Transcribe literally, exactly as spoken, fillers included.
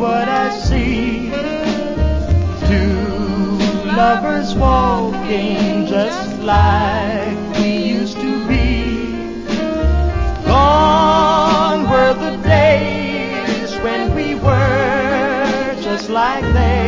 what I see. Two lovers walking just like we used to be. Gone were the days when we were just like they.